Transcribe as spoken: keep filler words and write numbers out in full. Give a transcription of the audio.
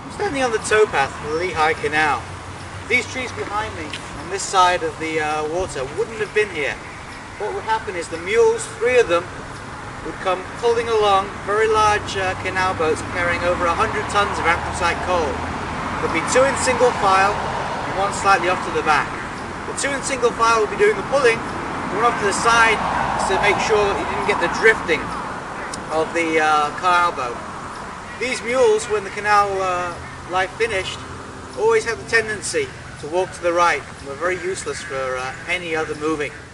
I'm standing on the towpath of the Lehigh Canal. These trees behind me on this side of the uh, water wouldn't have been here. What would happen is the mules, three of them, would come pulling along very large uh, canal boats carrying over one hundred tons of anthracite coal. There'd be two in single file and one slightly off to the back. The two in single file would be doing the pulling, the one off to the side to make sure that you didn't get the drifting of the uh, canal boat. These mules, when the canal uh, life finished, always had the tendency to walk to the right and were very useless for uh, any other moving.